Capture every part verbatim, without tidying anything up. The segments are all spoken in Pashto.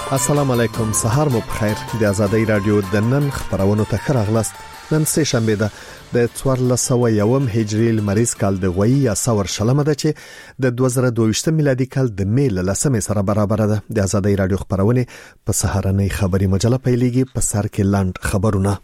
السلام علیکم، سهار مو بخیر. د آزادۍ رادیو د نن خبرونو ته خراغلاست. نن سه شنبه ده د څوارلس سوه یوم هجری لمریز کال د غوي یا سور شلمه ده چې د دوه زره دوه ویشت میلادي کال د می لسمه سره برابر ده. د آزادۍ رادیو خبرونه په سهارنۍ خبري مجله پیلېږي. په سر کې لاند خبرونه.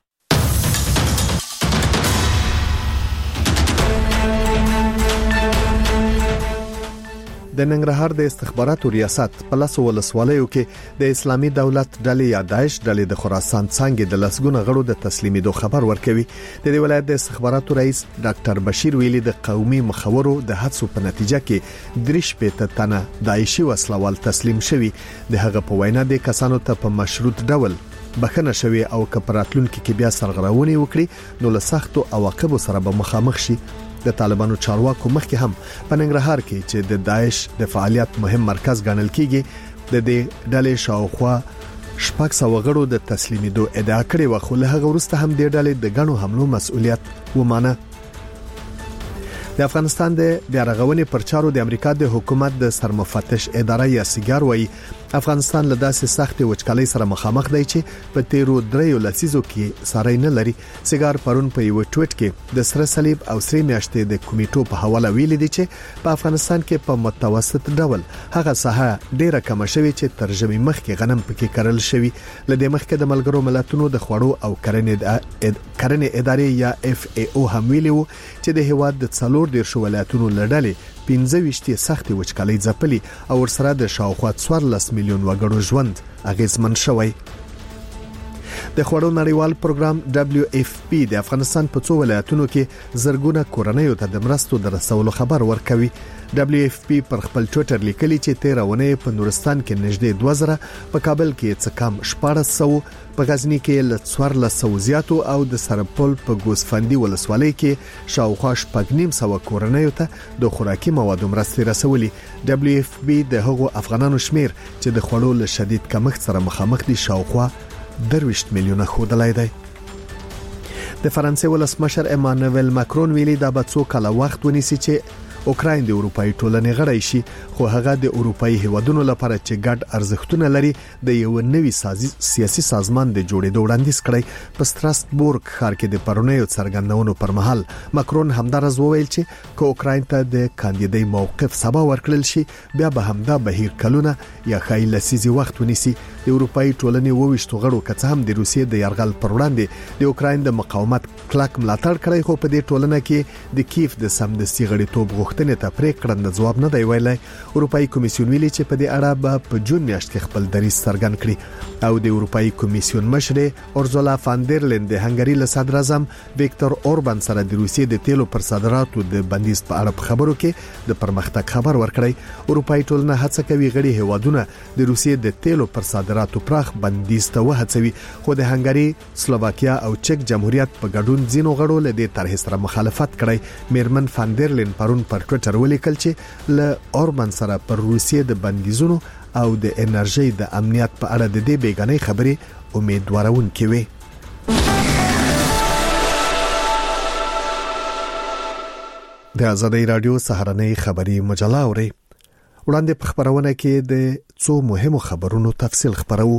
د ننګرهار د استخباراتو ریاست په لاسو ولسوالیو کې د اسلامي دولت ډلې یا داعش ډلې د خراسان څنګه د لسګونه غړو د تسلیمېدو خبر ورکوي. د دې ولایت د استخباراتو رئیس ډاکټر بشیر ویلي د قومي مخورو د حادثو په نتیجه کې دریش پېته تنه داعشي وسلوال تسلیم شوي. د هغه په وینا د کسانو ته په مشروط ډول بخنه شوی او کپراتلونکو کې بیا سرغړونې وکړي نو له سختو عواقبو سره به مخامخ شي. د طالبانو چارواکو مخکې هم په ننګرهار کې چې د داعش د فعالیت مهم مرکز ګڼل کیږي د دې ډلې شاوخوا شپږ سوه غړو د تسلیمېدو ادعا کړې و، خو له هغه وروسته هم د ډلې د ګڼو حملو مسؤلیت ومانه. د افغانستان د بیا رغونې پر چارو د امریکا د حکومت د سرمفتش اداره یا سیګار وایي افغانستان له داسې سختې وچکالۍ سره مخامخ دی چې په تیرو دریو لسیزو کې ساري نه لري. سیګار پرون په یو ټویټ کې د سره صلیب او سری میاشتې د کمیټو په حواله ویلي دی چې په افغانستان کې په متوسط ډول هغه ساحه ډیره کم شوي چې ترجمه مخکې غنم پکې کرل شوی. لدې مخکې د ملګرو ملتونو د خوړو او کرنې کرنې ادارې یا اف ای او هم ویلي وو چې د هیواد د څلور دیرشو ولایتونو لړلې پنځه ویشتي سختي وچکالۍ ځپلي او ورسره د شاوخوا څوارلس میلیون وګړو ژوند اغیزمن شوی. د خوړو نړیوال پروګرام دبليو اف پی د افغانستان په څو ولایتونو کې زرګونه کورنۍ ته د مرستو د رسولو خبر ورکوي. دبليو اف پی پر خپل ټویټر لیکلي چې تیرونه په نورستان کې نږدې دوه زره، په کابل کې څه کم شپږ سوه، په غزنی کې ل څوارلس سوه زیاتو او د سرپل په ګوسفندي ولسوالۍ کې شاوخوا شپږ نیم سوه کورنۍ ته د خوراکي موادو مرستې رسولي. دبليو اف پی د هغو افغانانو شمیر چې د خوړو له شدید کمښت سره مخامخ دي شاوخوا درویشت میلیونه خودلای دی. د فرانسې ولسمشر ایمانوئل ماکرون ویلي دا به څو کاله وخت ونیسي چې اوکراین د اروپאי ټولنې غړی شي، خو هغه د اروپאי هیوادونو لپاره چې ګډ ارزښتونه لري د یو نوي سیاسي سازمان د جوړېدو وړاندیز کړی. په ستراسبورګ ښار کې د پرونیو څرګندونو پر مهال ماکرون همدارز وویل چې که اوکراین ته د کاندیدۍ موقف سبا ورکړل شي بیا به همدا بهیر کلونه یا خای لسیزي وخت ونیسي. د اروپאי ټولنې وویشتو غړو کڅ هم د روسیې د یرغل پر وړاندې د اوکراین د مقاومت کلک ملاتړ کړی، خو په دې ټولنه کې د کیف د سمدستي غړیتوب غوښتنې ته پریکړه جواب نه دی ویلای. اروپאי کمیسیون ویلي چې په دې اړه به په جون میاشت کې خپل دریځ څرګند کړي او د اروپאי کمیسیون مشر اورزولا فاندرلین د هنګری له صدر اعظم ویکتور اوربان سره د روسیې د تیلو پر صادراتو د بندیز په اړه خبرو کې د پرمختګ خبر ورکړی. اروپאי ټولنه هڅه کوي غړي هیوادونه د روسیې د تیلو پر صادراتو پراخ بندیز ته وهڅوي، خو د هنګری، سلوواکیا او چک جمهوریت په ګډون ځینو غړو له دې طرح سره مخالفت کړی. میرمن فاندرلین پرون پر ټویټر ولیکل چې له اوربان سره پر روسیې د بندیزونو او د انرژي د امنیت په اړه د دې بیګانې خبرې امیدوارونکې وي. د آزادۍ رادیو سهارنۍ خبري مجله اوري. وړاندې په خبرونه کې د څو مهمو خبرونو تفصیل خبرو.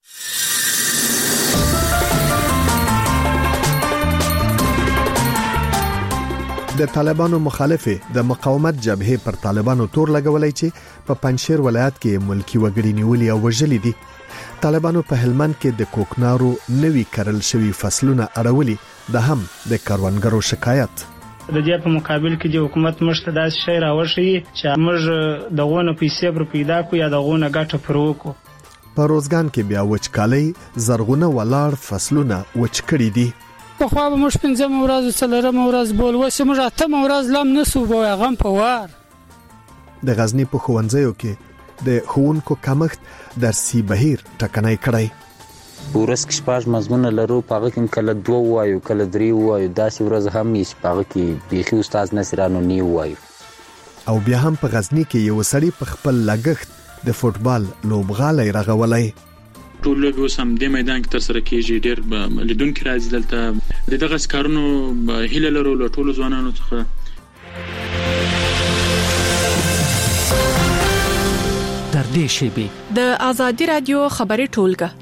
د طالبانو مخالفه د مقاومت جبهه پر طالبانو تور لګولای چې په پنځشیر ولایت کې ملکی وګړي نیولي او وژلي دي. طالبانو په هلمند کې د کوکنارو نوي کرل شوی فصلونه اړولي، د هم د کاروانګرو شکایت. د دې په مقابل کې د حکومت مشته داسې شی راوښي چې موږ دغونه پیسې پر پیدا کو یا دغونه ګټه پر وکړو. په روزګان کې بیا وچکالۍ زرغونه ولاړ فصلونه وچ کړي دي. په خو به مش پنځم ورځ څلورم ورځ بول وسه موږ اتم ورځ لم نسو به غم په وار. د غزنی په خوندزیو کې د ښوونکو کمښت درسي بهیر ټکنای کړی. ورس کې شپږ مضمون لرو، پاغه کې کله دوه وایو کله درې وایو، داسې ورځ هم یې پاغه کې بيخي استاد نصرانو نی وایو. او بیا هم په غزنی کې یو سړی په خپل لګښت د فوتبال لوبغالۍ رغولای. ټول لوبي اوس هم د میدان کې تر سره کېږي. ډېر لیدونکو راځي دلته. د دغه کارونو هیله لرو له ټولو ځوانانو څخه. در دې شیبې د آزادي رادیو خبري ټولګه.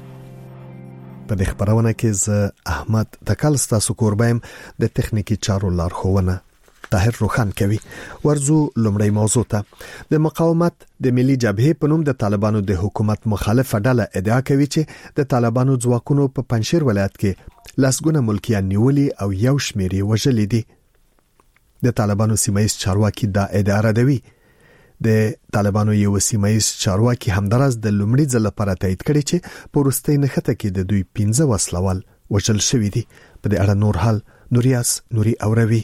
په دې خبرونه کې ز احمد تکل ستاسو کوربایم د تخنیکی چارو لارښوونه طاهر روخان کوي. ورزو لومړی موضوع ته د مقاومت د ملي جبهې په نوم د طالبانو د حکومت مخالفه ډله ادعا کوي چې د طالبانو ځواکونو په پنځیر ولایت کې لسګونه ملکیان نیولي او یو شمیرې وژلي دي. د طالبانو سیمایي چارواکي دا ادعا ردوي. د طالبانو یو سیمایي چارواکي همدارس د لومړي ځل لپاره تایید کړي چې په وروستۍ نښته کې د دوی پنځه وسلوال وژل شوي دي. په دې اړه نور حال نوریاس نوري اوروي.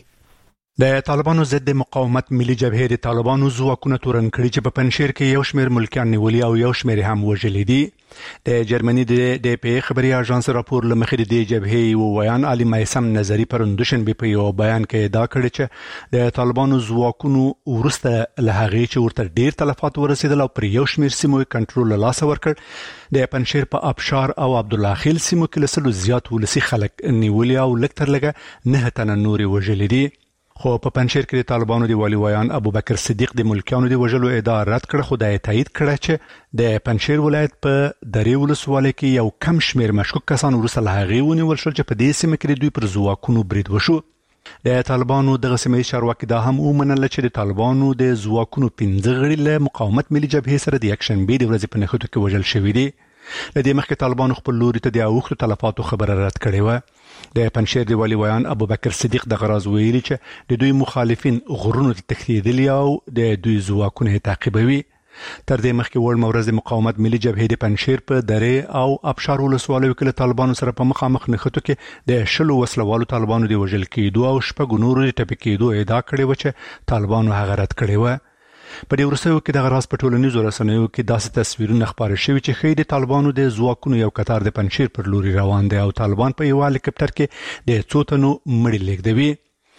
د طالبانو ضد مقاومت ملي جبهې د طالبانو ځواکونه تورن کړي چې په پنځیر کې یو شمېر ملکیان نیولي او یو شمېر هم وژلي دي. د جرمني د ډي پی خبري اژانس راپور لمخې د دې جبهې او ویان علي مایسم نظری پرندوشن به په یو بیان کې ادعا کړې چې د طالبانو ځواکونو ورسته له هغه چې ورته ډیر تلفات ورسېدل او پر یو شمېر سیمو کنټرول له لاس ورکړ. د پنځیر په ابشار او عبد الله خیل سیمو کې لسلو زیات ولسی خلک نیولي او لکتر لګه نه تنه نوري وژلي دي. خو په پنځیر کې د طالبانو د والی ویان ابو بکر صدیق د ملکیانو د وژلو ادعا رد کړه. خو د تایید کړه چې د پنځیر ولایت په درې ولسوالۍ کې یو کم شمیر مشکوک کسان ورسره له هغې ونیول شول چې په دې سیمه کې دوی پر ځواکونو برید وشو. د طالبانو دغه سیمه چارواکي دا هم ومنل چې د طالبانو د ځواکونو پنځه غړي له مقاومت ملي جبهې سره د یک شنبې د ورځې په نښتو کې وژل شوي دي. لدې مخکې طالبانو خپل لوري ته د اوښتو تلفاتو خبره رد کړې و. د پنځیر دی والی ویان ابو بکر صدیق د غراز ویلي چې د دوی مخالفین غرونو ته تښتېدلي او د دوی ځواکونه تعقیبوي. تر دې مخکې وړ مورز د مقاومت ملي جبهې د پنځیر په درې او ابشار ولسوالیو کې له طالبانو سره په مخامخ نښتو کې د شلو وسلوالو طالبانو د وژل کېدو او شپږو نورو د ټپي کېدو ادعا کړې و چې طالبانو هغه رد کړې و. په دې وروستیو کې د غراز په ټولنیزو رسنیو کې داسې تصویرونه خپاره شوي چې ښیي د طالبانو د ځواکونو یو قطار د پنځیر پر لوري روان دی او طالبان په یو هلیکاپټر کې د څو تنو مړي لیږدوي.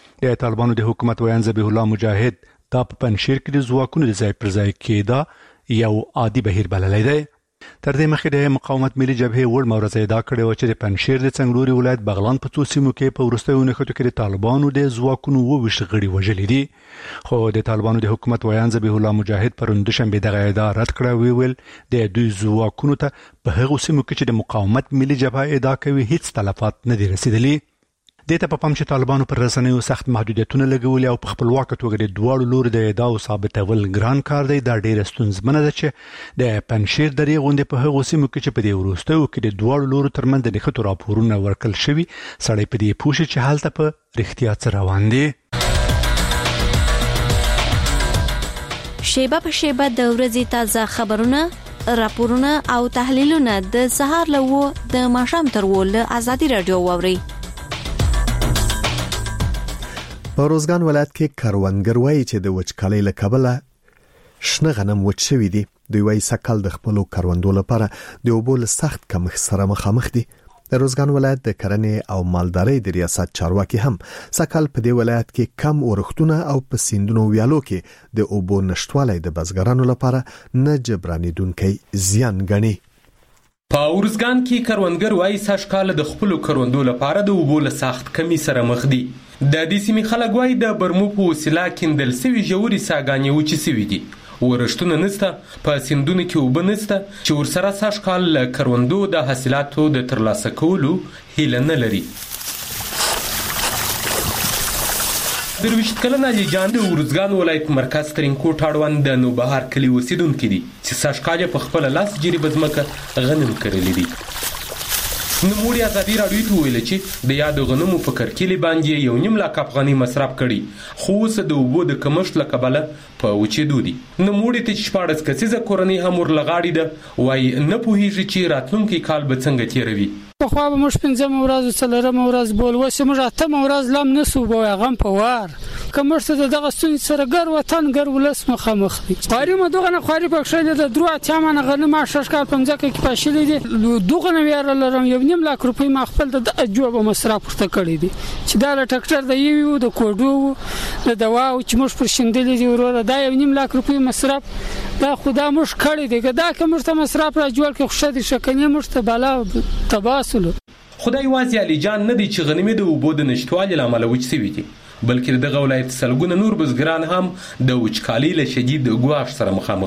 د طالبانو د حکومت ویان ذبیح الله مجاهد دا په پنځیر کې د ځواکونو د ځای پر ځای کېدا یو عادي بهیر بللی دی. تر دې مخکې د مقاومت ملي جبهې وړ مورز ادعا کړې و چې د پنځیر د څنګلوري ولایت بغلان په څو سیمو کې په وروستیو نښتو کې د طالبانو د ځواکونو اووه ویشت غړي وژلي دي. خو د طالبانو د حکومت ویان ذبیح الله مجاهد پرون دوشنبه دغه ادعا رد کړه. وی ویل د دوی ځواکونو ته په هغو سیمو کې چې د مقاومت ملي جبهه ادعا کوي هیڅ تلفات نه دي رسیدلي. د ته په پام چې طالبانو پر رسنیو سخت محدودیتونه لګولي او په خپلواک توګه د دواړو لوري د ادعاو ثابتول ګران کار دی. دا ډیره ستونزمنه ده چې د پنځیر درې غونډې په هغو سیمو کې چې په دې وروستیو کې د دواړو لورو ترمنځ د نښتو راپورونه ورکړل شوي سړی په دې پوه شي چې هلته په رښتیا څه روان دي. شیبه په شیبه د ورځې تازه خبرونه، راپورونه او تحلیلونه د سهار له و د ماښام تر و له آزادي رادیو واوري. په روزګان ولایت کې کروندګر وایي چې د وچکالۍ له کبله شنه غنم وچ شوي دي. دوی وایي سږکال د خپلو کروندو لپاره د اوبو له سخت کمښت سره مخامخ دي. د روزګان ولایت د کرنې او مالدارۍ د ریاست چارواکي هم سږکال په دې ولایت کې کم اورښتونه او په سیندونو ویالو کې د اوبو نشټوالی د بزګرانو لپاره نه جبرانېدونکی زیان ګڼي. په ورزګان کې کروندګر وایي سږکال د خپلو کروندو لپاره د اوبو له سخت کمی سره مخ دي. د دې سیمې خلک وایي د برمو په وسیله کیندل سوي ژورې څاګانې وچې سوي دي. ورښتونه نشته، په سیندونو کې اوبه نشته چې ورسره سږکال له کروندو د حاصلاتو د ترلاسه کولو هیله نه لري. درویشت کلن علي جان د ورزګان ولایت مرکز ترینکوټ اړوند د نوبهار کلي اوسیدونکي دي چې سږکال په خپله لاس جریبه ځمکه غنم کرلي دي. نوموړي ازادي راډیو ته ویل چې د یادو غنمو په کرکیلې باندې یو نیم لاک افغانۍ مصرف کړي، خو اوس د اوبو د کمښت له کبله په وچېدو دي. نوموړي ته چې شپاړس کسیزه کورنۍ هم ورلغاړې ده، وایي نه پوهېږي چې راتلونکی کال به څنګه تېروي. پخوا به موږ پنځمه ورځ څلورمه ورځ بول اوس موږ اتمه ورځ لم نسو به هغه هم په وار که موږ ته د دغه ستونزې سره ګر وطن ګر ولس مخامخ دي. خواري مو دغه نه خواري پکښلی د درو اتیا منه غنم ما شش کال په مځکه کې پاشلي دي. دغه نه ویاره لرم یو نیم لاک روپۍ ما خپل د جوبه مصرف ورته کړی دي چې دا له ټکټر د یوي و د کوډو د دواو چې موږ پر شیندلي دي وروره دا یو نیم لاک روپۍ مصرف دا خو دا موږ کړی دی. که دا که موږ ته مصرف را جوړ کړي خو ښه دي ښه کنې موږ ته بالا تباه سولو. خدای یوازې علي جان نه دی چې غنمې د اوبو د نشتوالي له امله وچ سوي دي، بلکې دغه ولایت سلګونه نور بزګران هم د وچکالۍ له شدید ګواښ سره مخامخ دي.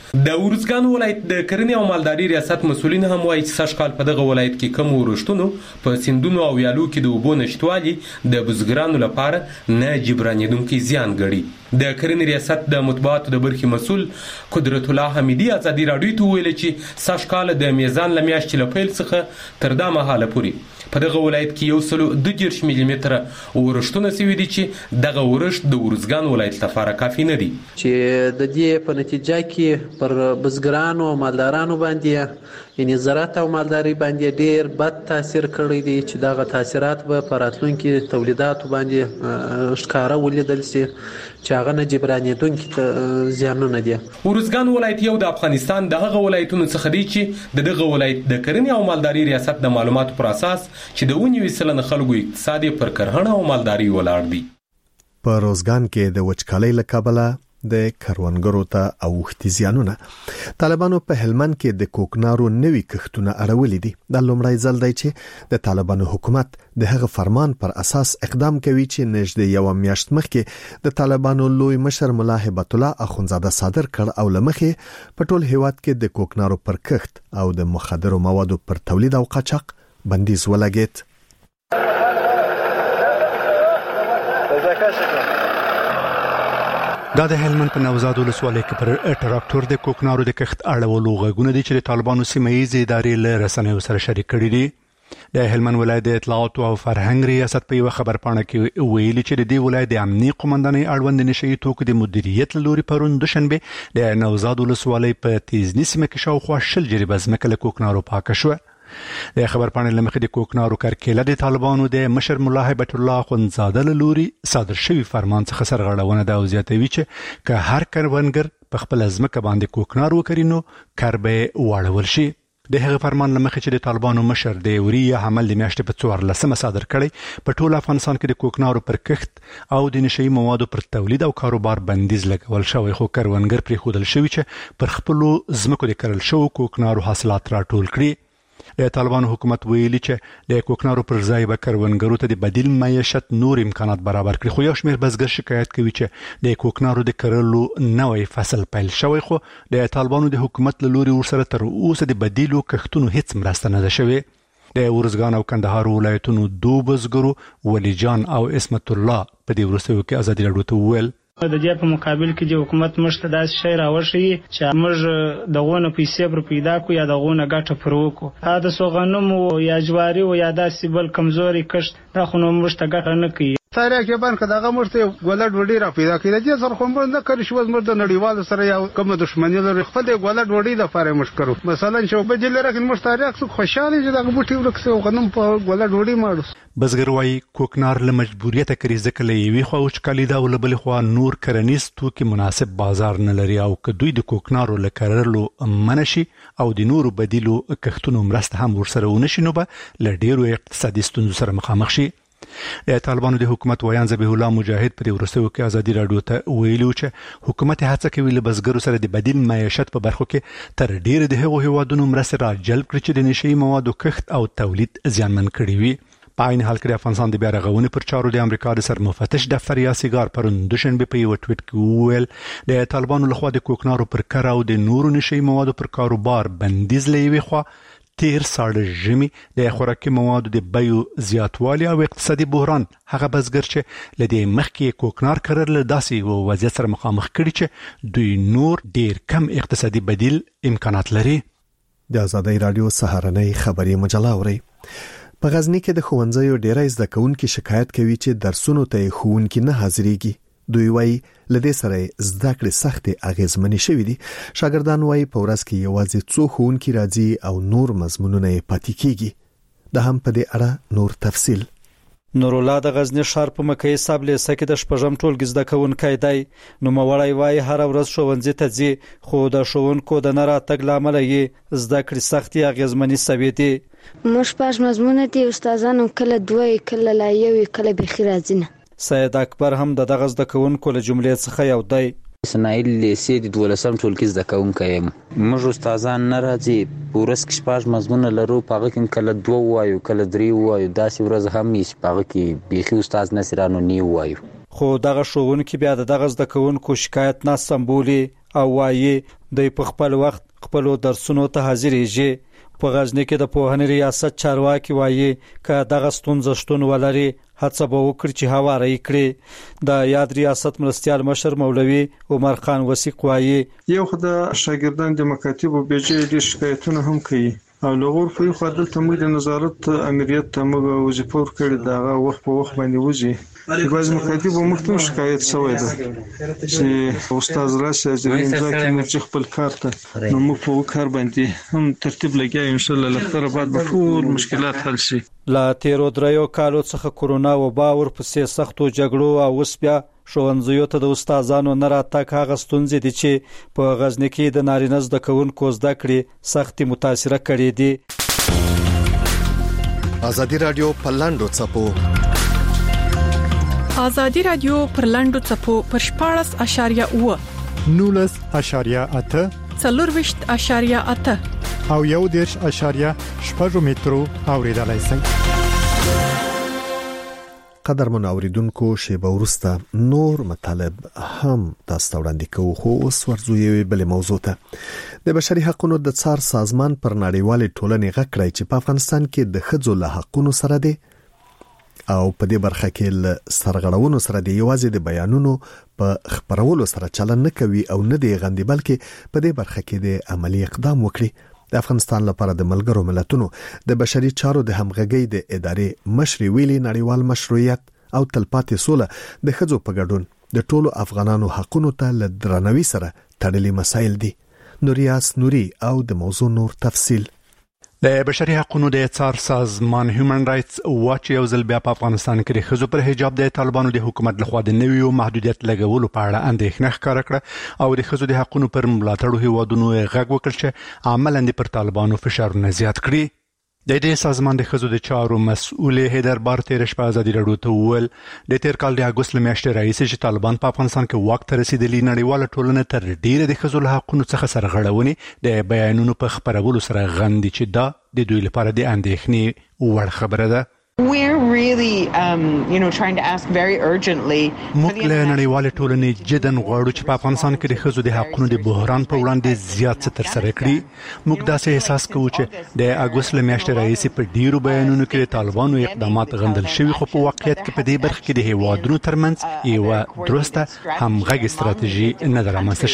د ورزګان ولایت د کرنې او مالداري ریاست مسولین هم وایي چې سږ کال په دغه ولایت کې کم ورښتونو په سیندونو او ویالو کې د اوبو نشتوالي د بزګرانو لپاره نه جبرانېدونکي زیان ګڼي. د کرنې ریاست د مطبوعاتو د برخې مسول قدرت الله حمیدي ازادي راډیو ته ویل چې سږ کال د میزان له میاشتې له پیل څخه تر دا مهاله پورې په دغه ولایت کې یو سلو دوه دېرش ملي متره ورښتونه سوي دي چې دغه ورښت د ورزګان ولایت لپاره کافي نه دي. چې د دې په نتیجه کې پر بزګرانو او مالدارانو باندې یعنی زراعت او مالداري باندې ډیر بد تاثیر کړی دی چې دغه تاثیرات به په راتلونکي تولیداتو باندې ښکاره ولیدل شي چې هغه نه جبرانېدونکي زیانونه دي. ورزګان ولایت یو د افغانستان د هغه ولایتونو څخه دی چې د دغه ولایت د کرنې او مالداري ریاست د معلوماتو پر اساس چې د ونیوي سلنه خلکو اقتصادي پر کرهڼه او مالداري ولاړ دي. په روزګان کې د وچکالۍ له کبله د کروندګرو ته اوښتي زیانونه. طالبانو په هلمند کې د کوکنارو نوي کښتونه اړولې دي. د لومړی ځل دی چې د طالبانو حکومت د هغه فرمان پر اساس اقدام کوي چې نږدې یو میاشت مخکې د طالبانو لوی مشر ملا هبت الله اخونزاده صادر کړ او لمخې په ټول هیواد کې د کوکنارو پر کښت او د مخدرو موادو پر تولید او قاچاق بندیز ولګید. دا د هلمند په نوزاد ولسوالۍ کې پر ټراکټور د کوکنارو د کښت اړولو غږونه دي چې د طالبانو سیمه ییزې ادارې له رسنیو سره شریک کړي دي. د هلمند ولایت د اطلاعات او فرهنګ ریاست په یو خبرپاڼه کې ویلي چې د دې ولایت د امنیي قومندانۍ اړوند نشئی توکو د مدیریت لوري پرون دوشنبه د نوزاد ولسوالۍ په تیزنی سیمه کې شاوخوا شل جریبه ځمکه له کوکنارو پاکه شوه. د خبرپاڼې لمخې د کوکنارو کرکیله د طالبانو د مشر ملا هبت الله اخونزاده له لوري صادر شوی فرمان څخه سرغړونه ده او زیاتوي چې که هر کروندګر په خپل ځمکه باندې کوکنار وکړي نو کار به واړول شي. د هغه فرمان لمخې چې د طالبانو مشر د یوریا حمل د میاشتې په څوارلسمه صادر کړی په ټول افغانستان کې د کوکنارو پر کښت او د نشئی موادو پر تولید او کاروبار بندیز لګول شوی، خو کروندګر پرې ښودل شوي چې پر خپلو ځمکو د کرل شوو کوکنارو حاصلات راټول کړي. د طالبانو حکومت ویلي چې د کوکنارو پر ځای به کروندګرو ته د بدیل معیشت نور امکانات برابر کړي، خو یو شمېر بزګر شکایت کوي چې د کوکنارو د کرلو نوی فصل پیل شوی، خو د طالبانو د حکومت له لوري ورسره تر اوسه د بدیلو کښتونو هیڅ مرسته نه ده شوې. د ورزګان او کندهار ولایتونو دوه بزګرو ولی جان او اسمت الله په دې وروستیو کې ازادي راډیو ته وویل د دې په مقابل کې چې حکومت موږ ته داسې شی راوښیي چې موږ دغونه پیسې پر پیدا کو یا دغونه ګټه پر وکړو. دا د سوغنمو یا جواري او یا داسې بل کمزوري کښت دا خو نو موږ ته ګټه نه کوي. ساره کې باندې دغه مرته ګولډ وډی را پیدا کړي چې سر کوم نه کړی شو زموږ د نړیوال سره یو کوم دښمنی لري خپل ګولډ وډی د فاره مشکرو مثلا چې په جله راکې مشترک څو خوشاله چې دغه بوټي ورکسو غنم په ګولډ وډی ماړو. بزګر وايي کوکنار له مجبوریت کړي ځکه له یوې خوا وچکالي دا ولبل خو نور کرنیز توکي مناسب بازار نه لري او که دوی د کوکنارو لکرلو منشي او د نورو بدیلو کښتونو مرسته هم ورسره ونشي نو به ل ډیرو اقتصادي ستونزو سره مخامخ شي. د طالبانو د حکومت ویان ذبیح الله مجاهد په دې ورستیو کې ازادي راډیو ته ویلو چې حکومت هڅه کوي له بزګرو سره د بدیل معیشت په برخو کې تر ډیره د هغو هیوادونو مرسته را جلب کړي چې د نشئی موادو کښت او تولید زیانمن کړي وي. په عین حال کې د افغانستان د بیا رغونې پر چارو د امریکا د سرمفتش دفتر یاسیګار پرون دوشنبه په یو ټویټ کې وویل د طالبانو لخوا د کوکنارو پر کار او د نورو نشئی موادو پر کاروبار بندیز لوي خو تیر ساړه ژمي د خوراکي موادو د بیو زیاتوالی او اقتصادي بحران هغه بزګر چې لدی مخکې کوکنار کرل داسې او وضعیت سره مخامخ کړي چې دوی نور ډیر کم اقتصادي بدیل امکانات لري. د آزادۍ راډیو سهارنۍ خبري مجله اوري. په غزنی کې د ښوونځیو ډیری زده کوونکي شکایت کوي چې درسونو ته ښوونکي نه حاضرېږي. دوی وايي لدې سره زده کړې سختې اغیزمنې شوې دي. شاګردان وايي په ورځ کې یوازې څو ښوونکي راځي او نور مضمونونه یې پاتې کیږي. د هم په دې اړه نور تفصیل. نورالله د غزنی ښار په مکۍ سابلیسه کې د شپږم ټولګي زده کوونکی دی. نوموړی وايي هر ورځ ښوونځي ته ځي خو د ښوونکو د نه راتګ له امله یې زده کړې سختې اغیزمنې شوې دي. موږ شپږ مضمونه دي، استادانو کله دوه کله لا یو کله بخیر راځي نه. سید اکبر هم د دغه زده کوونکو له جملې څخه یو دی. اسماعیل لیسې د دولسم ټولګي زده کوونکی یم. موږ استادان نه راځي، په ورځ کې شپږ مضمونه لرو، په هغه کې کله دوه ووایو کله درې ووایو، داسې ورځ هم وي چې په هغه کې بیخي استاد نسي رانو نه ووایو. خو دغه ښوونکي بیا د دغه زده کوونکو شکایت نه سمبولي او وايي د په خپل وخت خپل درسونو ته حاضرېږي. په غزنی کې د پوهنې ریاست چارواکي وایي ک دغه ستونزه شتون ولري هڅه به وکړي چې هواره یې کړي. د یاد ریاست مرستیال مشر مولوي عمر خان وثیق وایي یو خدای شاګردان د مکاتب او بجې د شکایتونو هم کوي او لغور په خو دلته موږ د نظارت امریت ته موږ وظیفه ورکړې دغه وخت په وخت باندې وځي. بعض مکاتب او مختلف شکایت شوی ده چې استاد راشي چې ځکه موږ خپل کار ته نو موږ په کار باندې هم ترتیب لګیا ان شاء الله لختره بعد به ټول مشکلات حل شي. لا تیرو دریو کالو څخه کورونا وبا ورپسې سختو جګړو او اوس بیا ښوونځیو ته د استادانو نه راتګ هغه ستونزې دي چې په غزنی کې د نارینه زده کوونکو زده کړې سختي متاثره کړې دي. ازادي رادیو په لاندو څپو ازادي رادیو پر لاندو څپو پر شپاړس اشاریه اوه نولس اشاریه اته څلورویشت اشاریه اته او یو دیرش اشاریه شپږ مترو اوریدلای شئ. قدر منوریدونکو شیبه ورسته نور مطالب هم تاسو وړاندې کوو خو اوس ورځو یوې بلې موضوع ته. د بشري حقوقو د څار سازمان پر نړیوالې ټولنې غږ کړی چې په افغانستان کې د ښځو له حقوقو سره دی او په دې برخه کې له سرغړونو سره دی یوازې د بیانونو په خبرولو سره چلن نه کوي او نه دی غندي بلکې په دې برخه کې د عملی اقدام وکړي. د افغانستان لپاره د ملګرو ملتونو د بشري چارو د همغږۍ د ادارې مشري ویلي نړیوال مشروعیت او تلپاتې سوله د ښځو په ګډون د ټولو افغانانو حقونو ته له درناوي سره تړلي مسایل دي. نوریاس نوري او د موضوع نور تفصیل. د بشري حقوقو د څار سازمان هیومن رائټس واچ یو ځل بیا په افغانستان کې د ښځو پر حجاب د طالبانو د حکومت لخوا د نویو محدودیت لګولو په اړه اندېښنه ښکاره کړه او د ښځو د حقوقو پر ملاتړو هیوادونو غږ وکړ چې عملاً د پر طالبانو فشارونه زیات کړي. د دې سازمان د ښځو د چارو مسؤل هیدر بار تیر شپه ازادي راډیو ته وویل د تیر کال د اګوست لمیاشتې راهیسې چې طالبان په افغانستان کې واک ته رسیدلي نړیواله ټولنه تر ډیره د ښځو له حقوقو څخه سرغړونې د بیانونو په خپرولو سره غندي چې دا د دوی لپاره د اندېښنې وړ خبره ده. We're really um you know trying to ask very urgently موږ له نړیوالې ټولنې جدن غواړو چې په افغانستان کې د ښځو د حقوقو د بحران په وړاندې زیات څه ترسره کړي. موږ داسې احساس کوو چې د اګوست لمیاشتې راهیسې په ډیرو بیانونو کې د طالبانو اقدامات غندل شوي خو په واقعیت کې په دې برخه کې د هیوادونو ترمنځ یوه درسته همغږي ستراتیژي نه ده رامنځته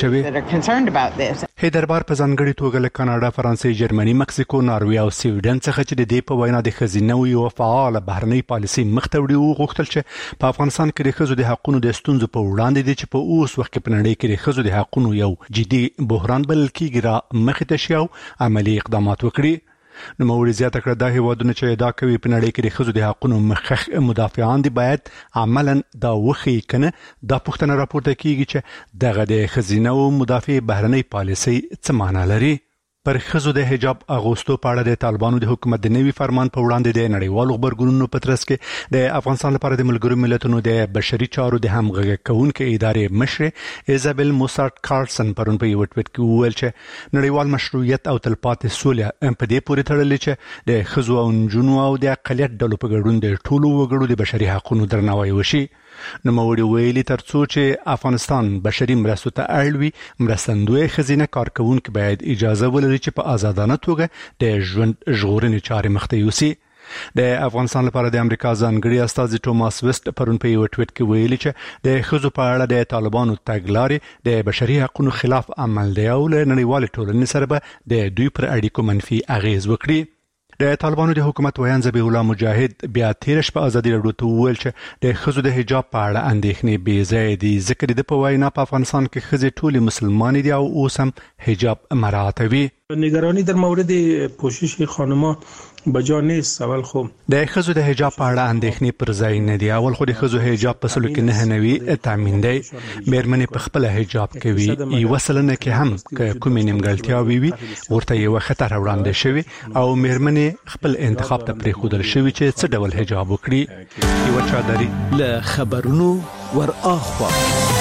شوې. هیدربار په ځانګړې توګه له کاناډا، فرانسې، جرمني، مکسیکو، ناروې او سویډن څخه چې د دې په وینا د ښځینه یو فعال بهرنۍ پالیسي مخته وړي او غوښتل چې په افغانستان کې د ښځو د حقوقو د ستونزو په وړاندې دي چې په اوس وخت کې په نړۍ کې د ښځو د حقوقو یو جدي بحران بلل کېږي را مخې ته شي او عملي اقدامات وکړي. نوموړي زیاته کړه دا هیوادونه چې ادعا کوي په نړۍ کې د ښځو د حقوقو مخخ مدافعان دي باید عملاً دا وښيي کنه دا پوښتنه راپورته کیږي چې دغه د ښځینه مدافع بهرنۍ پالیسي څه معنا لري. پر ښځو د حجاب اغوستو په اړه د طالبانو د حکومت د نوي فرمان په وړاندې د نړیوالو خبرګونونو په ترڅ کې د افغانستان لپاره د ملګرو ملتونو د بشري چارو د همغږي کوونکې ادارې مشر ایزابل موسارت کارلسن پرون په یو ټویټ کې وویل چې نړیوال مشروعیت او تلپاتې سوله په دې پورې تړلې چې د ښځو او نجونو او د اقلیت ډلو په ګډون د ټولو وګړو د بشري حقوقو درناوی وشي. نوموړي ویلي ترڅو چې افغانستان بشري مرستو ته اړ وي مرستندوی ښځینه کارکوونکي باید اجازه ولري چې په آزادانه توګه د ژوند ژغورنې چارې مخته یوسي. د افغانستان لپاره د امریکا ځانګړي استازي ټوماس ویسټ پرون په یو ټویټ کې ویلي چې د ښځو په اړه د طالبانو تګلارې د بشري حقوقو خلاف عمل دی او له نړیوالې ټولنې سره به د دوی پر اړیکو منفي اغیز وکړي. د طالبانو د حکومت ویان ذبیح الله مجاهد بیا تیر شپه ازادي راډیو ته وویل چې د ښځو د حجاب په اړه اندېښنې بې ځایه دي ځکه د په وینا په افغانستان کې ښځې ټولې مسلمانې دي او اوس هم حجاب مراعاتوي. نگرانی در مورد پوشش خانم‌ها بجا نیست. اول خو د ښځو د حجاب په اړه اندېښنې پر ځای نه دي. اول خو د ښځو حجاب په سلو کې نه نوي تامین دی. مېرمنې په خپل حجاب کوي یو سلنه کې هم کومې نیمګړتیاوې وي ورته یو خطر وړاندې شوی او مېرمنې خپل انتخاب ته پرېښودل شوی چې څه ډول حجاب وکړي. یو چادري له خبرونو ور اخوا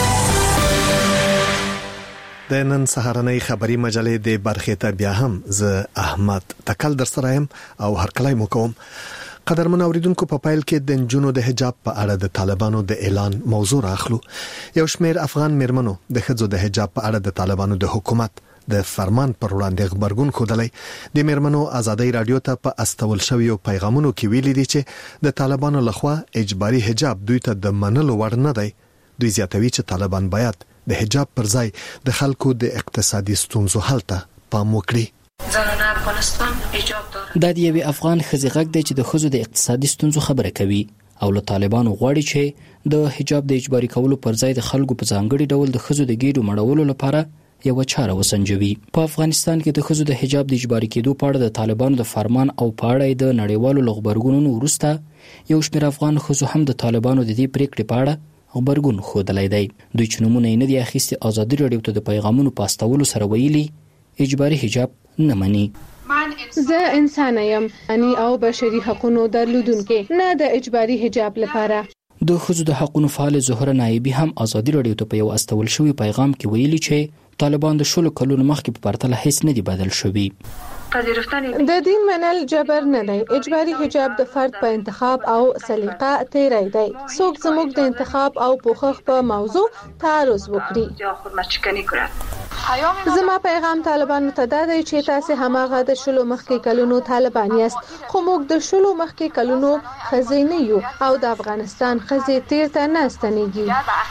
د نن سهارنۍ خبري مجلې د برخې ته بیا هم زه احمد تکل در سره يم او هر کله مو کوم. قدرمن اوریدونکو په پایل کې د جنونو د حجاب په اړه د طالبانو د اعلان موضوع راخلو. یو شمېر افغان مېرمنو د ښځو د حجاب په اړه د طالبانو د حکومت د فرمان پر وړاندې خبرګون خودلای د میرمنو ازادي رادیو ته په استول شویو پیغامونو کې ویلي دي چې د طالبانو لخوا اجباري حجاب دوی ته د منلو وړ نه دی. دوی زیاتوي چې طالبان باید د حجاب پر ځای د خلکو د اقتصادي ستونزو حل ته پام وکړي. زنانه افغانستان حجاب داره. د دې افغان خزي غږ دی چې د خزو د اقتصادي ستونزو خبره کوي او له طالبانو غواړي چې د حجاب د اجباري کولو پر ځای د خلکو په ځانګړي ډول د خزو د ګیډو مړولو لپاره یو چاره وسنجوي. په افغانستان کې د خزو د حجاب د اجباري کېدو په اړه د طالبانو د فرمان او په اړه د نړیوالو لغبرګونونو وروسته یو شمېر افغان خزو هم د طالبانو د دې پریکړې په اړه خبرګون خوده دی. دوی چې نمونه نه دي اخیستي ازادي رادیو ته د پیغامونو پاستولو سره ویلي اجباري حجاب نه مني. زه انسان یم اني او بشري حقوقو درلودونکو نه د اجباري حجاب لپاره. د خزو د حقوقو فعال زهره نایبی هم ازادي رادیو ته په یو استول شوی پیغام کې ویلي چې طالبان د شلو کلونو مخکې په پرتله هیڅ نه دی بدل شوی. د دین منل جبر نه دی. اجباري حجاب د فرد په انتخاب او سلیقه تیری دی. څوک زموږ د انتخاب او پوښښ په موضوع تعرض وکړي. زما پیغام طالبانو ته دا دی چې تاسو هماغه د شلو مخکې کلونو طالبان یاست، خو موږ د شلو مخکې کلونو خزینه یو او د افغانستان خزې تیر ته نه ستنېږي.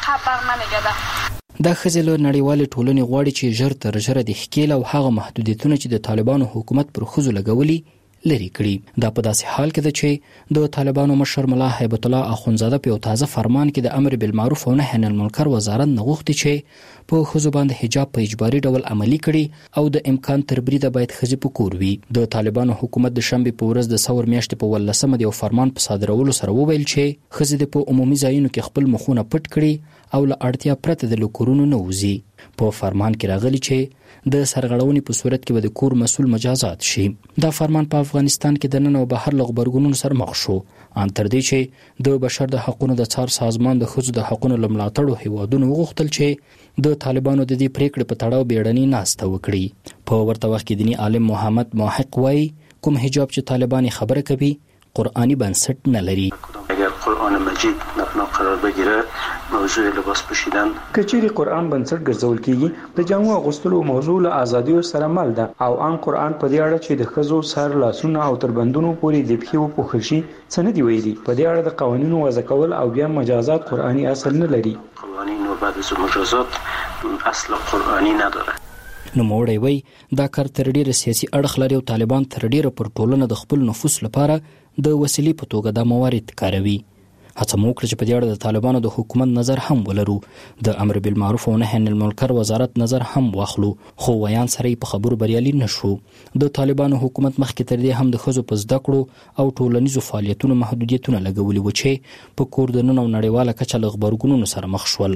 دا خزې له نړیوالې ټولنې غواړي چې ژر تر ژره د ښکیل او هغه محدودیتونه چې د طالبانو حکومت پر خزو لګولي لري کړي. دا په داسې حال کې ده چې د طالبانو مشر ملا هیبت الله اخونزاده په تازه فرمان کې د امر بالمعروف او نهي عن المنکر وزارت نغوښتي چې په خزو باندې حجاب په اجباري ډول عملی کړي او د امکان تر بریده باید خزې په کور وي. د طالبانو حکومت د شنبه په ورځ د ثور میاشتې په ولسمه د فرمان په صادرولو سره وویل چې خزې په عمومي ځایونو کې خپل مخونه پټ کړي او له اړتیا پرته د لکورونو نه وځي. په فرمان کې راغلي چې د سرغړونې په صورت کې به د کور مسول مجازات شي. دا فرمان په افغانستان کې د نن او بهر لغبرګونونو سره مخ شو ان تر دې چې د بشر د حقوقو د څار سازمان د خزو د حقوقو لملاتړو هیوادونو وغوښتل چې د طالبانو د دې پریکړې په تړاو بیړني ناسته وکړي. په ورته وخت کې دینی عالم محمد محق وایي کوم حجاب چې طالبان خبره کوي قرآنی بنسټ نه لري. اگر قرآن مجید مبنا قرار بگیره موضوع لباس پوشیدن کچېری قرآن بنسټ ګرځول کیږي د جامو اغوستلو موضوع له ازادي سره مل ده او ان قرآن په دې اړه چې د خزو سر لاسونه او تربندونو پورې د بخیو په خشي څنګه دی ویلي په دې اړه د قوانینو وضع کول او بیا مجازات قرآنی اصل نه لري. قوانین او بعد از مجازات اصل قرآنی نداره. نو موړی وای دا کار تر ډیره سیاسي اړخ لري او طالبان تر ډیره پر ټولنه د خپل نفوذ لپاره د وسیلې په توګه د موارد کاروي. هڅه مو وکړه چې په دې اړه د طالبانو د حکومت نظر هم ولرو. د امر بالمعروف او نهي عن المنکر وزارت نظر هم واخلو خو ویان سره په خبرو بریالي نشو. د طالبانو حکومت مخکې تر دې هم د خزو په زده کړو او ټولنیزو فعالیتونو محدودیتونه لګولي و چې په کور د نن او نړیواله کچه له خبرګونونو سره مخ شول.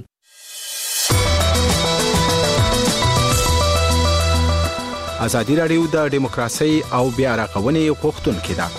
ازادي رادیو د دیموکراسي او بیا راغونې غوښتونکې ده.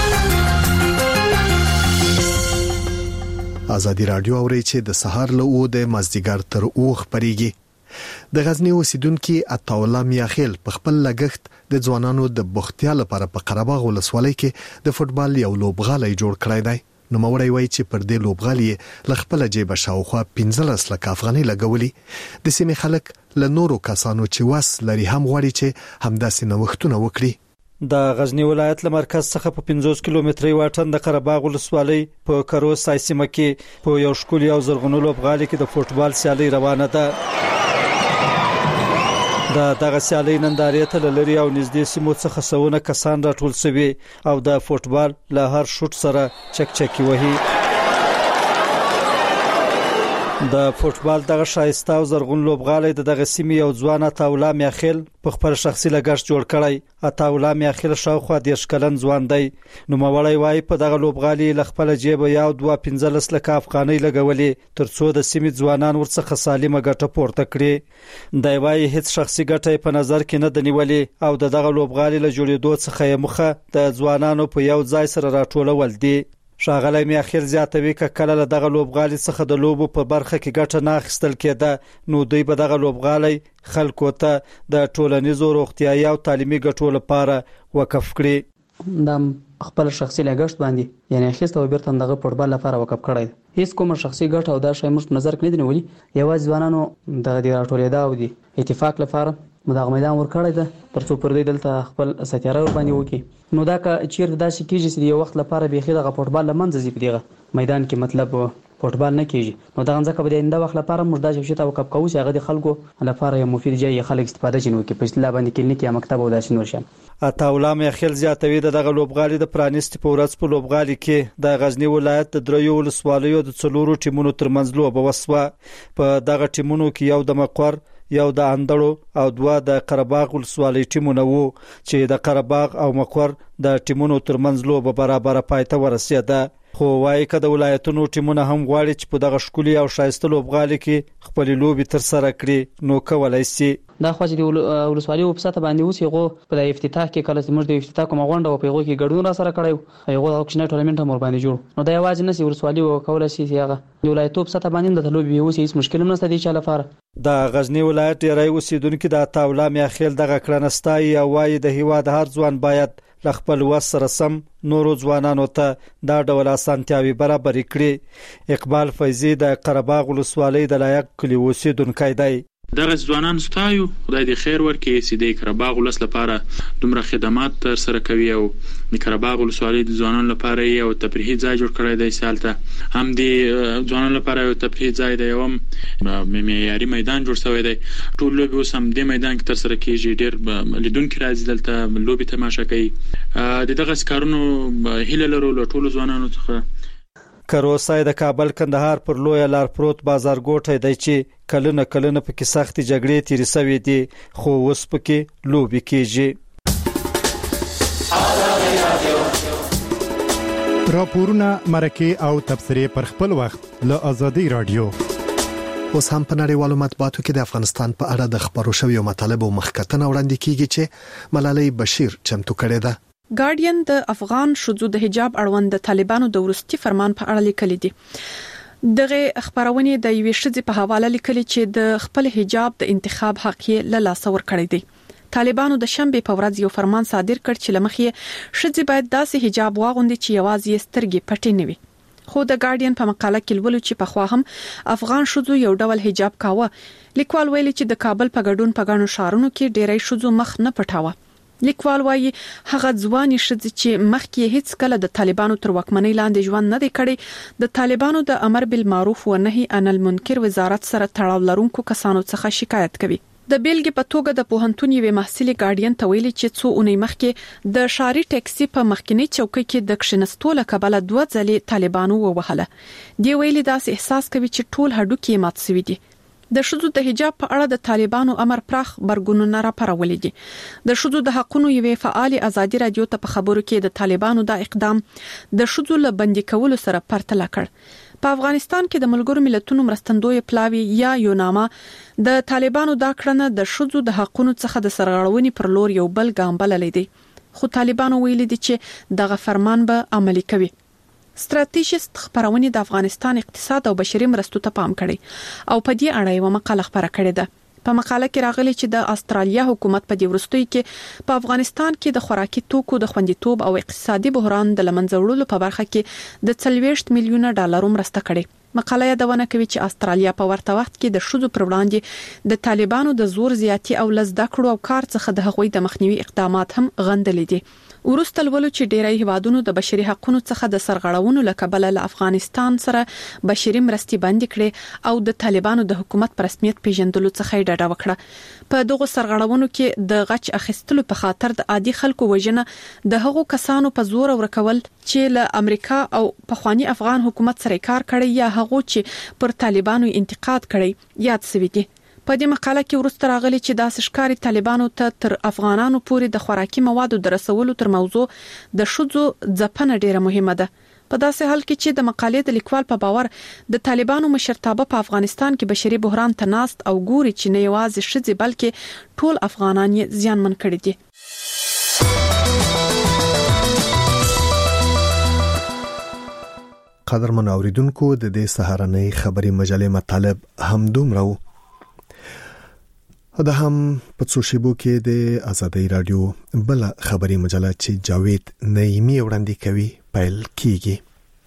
ازادي رادیو اوري چې د سهار له او د مازدیګر تر اوخ پریږي. د غزنی اوسیدونکو عطاولا میاخیل په خپل لګښت د ځوانانو د بوختیا لپاره په قرهباغ ولسوالۍ کې د فوتبال یو لوبغالی جوړ کړی دی. نو موري وای چې پر دې لوبغالی ل خپل جیب شاوخوا پنځلس لک افغاني لګولي. د سیمې خلک له نورو کسانو چې واس لري هم غواړي چې همداسې نوښتونه وکړي. د غزنی ولایت له مرکز څخه په پنځوس کیلومتري واټن د قرهباغ ولسوالۍ په کروز سایسیمه کې په یو شکل یو زرغونو لوبغالي کې د فوتبال سیالي روانه ده. د دغه سیالي نندارې ته لری او نږدې سیمو څخه سونه کسان راټول شوي او د فوتبال له هر شوټ سره چک چکی وهي. د فوتبال دغه شایسته او زرغون لوبغالی د دغه سیمې یو ځوان عطاولا میاخیل په خپل شخصي لګښت جوړ کړی. عطاولا میاخیل شاوخوا دیرش کلن ځوان دی. نو موړی وای په دغه لوبغالی ل خپل جیب یو دوه پنځلس لک افغانۍ لګولې ترڅو د سیمې ځوانان ورڅخه سالمه ګټه پورته کړي. دی وای هیڅ شخصي ګټه په نظر کې نه دنیولې او د دغه لوبغالی له جوړېدو څخه یې مخه د ځوانانو په یو ځای سره راټولول دي. شاغلی میاخیل زیاتوي ک کله له دغه لوبغالي څخه د لوبو په برخه کې ګټه نه اخیستل کېده نو دوی به دغه لوبغالي خلکو ته د ټولنیزو روغتیايي او تعلیمي ګټو لپاره وقف کړي. د خپل شخصي لګښت باندې یعنی اخیست او بیرته دغه فوتبال لپاره وقف کړی. هیڅ کوم شخصي ګټه او دا شی موږ نظر کې نه دی نیولې. یوازې ځوانانو د دې راټولېدا او د اتفاق لپاره نو دا میدان ورکړی ده ترڅو پر دې دلته خپل ستاره ور باندې وکړي. نو دا که چیرته داسې کیږي چې یو وخت لپاره بيخي د فوټبال لمنځه زی په دغه میدان کې مطلب فوټبال نه کیږي نو دا ځکه به د انده وخت لپاره موږ دا چې تاسو کوم کوو چې هغه د خلکو لپاره یو مفید ځای خلک استفاده شنو کې په اصطلاح باندې کلینیک یا مکتب او داسې نور شي. عطاولا مخیل زیاتوي دغه لوبغالي د پرانیست په ورځ په لوبغالي کې د غزنی ولایت د دریو ولسوالیو د څلورو ټیمونو ترمنځ لوبه وسوه. په دغه ټیمونو کې یو د مقر یو د اندړو او دوه د قرهباغ ولسوالۍ ټیمونه وو چې د قرهباغ او مقر د ټیمونو ترمنځ لوبه برابر پایته ورسېده. خو وايي کده ولایتونو ټیمونه هم غواړي چې په دغه شکولي او شایسته لوبغالي کې خپل لوبي تر سره کړي نو کولای شي. دا خو چې د ولسوالۍ په ساته باندې اوس یو په د افتتاح کې کله چې موږ د افتتاح کوم غونډه او پیغو کې ګډون را سره کړو یو د اکشن ټورنمنت هم ور باندې جوړ نو دا یوازې نسی ولسوالۍ او کولای شي هغه د ولایتو په ساته باندې د لوبي اوس هیڅ مشکل نه ستدي چې لپاره د غزنی ولایت ډیری اوسیدونکو د عطاولا میاخیل دغه کړنستای او وايي د هیواد هر ځوان باید لخپل وسره سم نورو ځوانانو ته دا ډول اسانتیاوي برابر کړي. اقبال فیضی د قرهباغ ولسوالۍ د لایق کلی اوسیدونکو دی. دغه ځوانان ستایو خدای دې خیر ورکړي چې د قرهباغ ولس لپاره دومره خدمات تر سره کوي او د قرهباغ ولسوالۍ د ځوانانو لپاره یو تفریحي ځای جوړ کړی دی. سالته هم د ځوانانو لپاره یو تفریحي ځای دی او معیاري میدان جوړ شوی دی. ټول لوبي اوس هم د میدان کې تر سره کیږي. ډېر لیدونکو راځي دلته لوبي تماشا کوي. د دغه کارونو هیله لرو له ټولو ځوانانو څخه. کروسای د کابل کندهار پر لوی لار پروت بازار ګوټه دی چې کلونه کلونه پکې سختي جګړې تیرې سوي دي خو اوس پکې لوبي کیږي. راپورونه مرکه او تبصرې پر خپل وخت له ازادي رادیو. اوس هم په نړیوالو مطبوعاتو کې د افغانستان په اړه د خبرو شویو مطالبو مخکتنه وړاندې کیږي چې ملالۍ بشیر چمتو کړې ده. ګارډین د افغان شذو د حجاب اړوند د طالبانو د ورستي فرمان په اړه لیکلي دي. دغه خبرونه د یوې شذې په حواله لیکلي چې د خپل حجاب د انتخاب حق یې له لاس ور کړی دی. طالبانو د شنبه په ورځ یو فرمان صادر کړ چې لمخې شذې باید داسې حجاب واغوندي چې یوازې سترګې پټې نه وي. خو د ګارډین په مقاله کې ولول چې په خوا هم افغان شذو یو ډول حجاب کاوه. لیکوال ویلي چې د کابل په ګډون په غاڼو شهرونو کې ډېری شذو مخ نه پټاوه. لیکوال وايي هغه ځواني شذې چې مخکې هیڅ کله د طالبانو تر واکمنۍ لاندې ژوند نه دی کړی د طالبانو د امر بالمعروف و نهي عن المنکر وزارت سره تړاو لرونکو کسانو څخه شکایت کوي. د بیلګې په توګه د پوهنتون یوې محصلې ګارډین ته ویلي چې څو اونۍ مخکې د شاري ټاکسي په مخکنی چوکۍ کې د کښینستو لکبله دوه ځلې طالبانو ووهله. دی ویلي داسې احساس کوي چې ټول هډوکي مات شوي دي. د شذو د حجاب په اړه د طالبانو امر پراخ برګونونه را پرولې دي. د شذو د حقونو یوې فعال ازادي رادیو ته په خبرو کې د طالبانو د اقدام د شذو له بندي کولو سره پرتله کړ. په افغانستان کې د ملګرو ملتونو مرستندوی پلاوی یا یوناما د طالبانو دا کړنه د شذو د حقونو څخه د سرغړونې پر لور یو بل ګام بللی دی. خو طالبانو ویلي دي چې دغه فرمان به عملي کوي. ستراتیژیست خبرونه د افغانستان اقتصاد او بشري مرستو ته پام کړي او په دې اړه یو مقاله خبره کړې ده. په مقاله کې راغلي چې د استرالیا حکومت په دې ورستوي کې په افغانستان کې د خوراکي توکو د خوندیتوب او اقتصادي بحران د لمنځه وړلو په برخه کې د څلوېښت میلیونه ډالر مرسته کړې. مقاله یادونه کوي چې استرالیا په ورته وخت کې د شذو پر وړاندې د طالبانو د زور زیاتی او لزده کړو او کار څخه د هغوی د مخنیوي اقدامات هم غندلې دي. ورسته ولولو چې ډیری هیوادونو د بشري حقوقو څخه د سرغړونو لکبله له افغانستان سره بشري مرستې بند کړي او د طالبانو د حکومت پر رسمیت پیژندلو څخه ډډه وکړه. په دغه سرغړونو کې د غچ اخیستلو په خاطر د عادي خلکو وژنه د هغو کسانو په زور ورکول چې له امریکا او پخوانی افغان حکومت سره کار کړی یا هغه چې پر طالبانو انتقاد کړی یاد شوی دی. په دې مقاله کې ورسته راغلي چې د سشکاري طالبانو ته تر افغانانو پورې د خوراکي موادو د رسولو تر موضوع د شذو ځپنه ډیره مهمه ده. په داسې حال کې چې د مقالې د لیکوال په باور د طالبانو مشرتابه په افغانستان کې بشري بحران تناست او ګوري چې نه یوازې شذې بلکې ټول افغانان یې زیانمن کړي دي. قدرمن اوریدونکو د دې سهارنۍ خبري مجلې مطالب هم دومره دا هم په څو شیبو کې د آزادۍ رادیو بل خبري مجله چې جاوید نعیمی وړاندې کوي پیل کیږي.